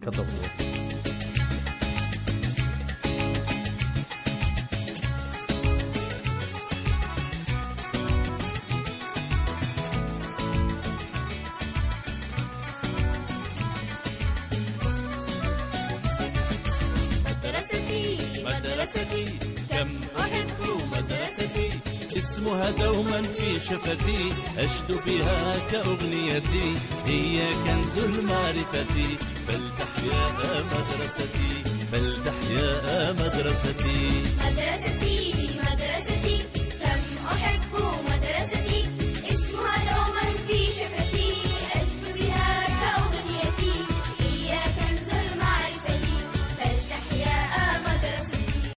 كدور. مدرستي كم أحب مدرستي، اسمها دوما في شفتي، أشدو بها كأغنيتي، هي كنز المعرفة، فلتحيا مدرستي، فلتحيا مدرستي. مدرستي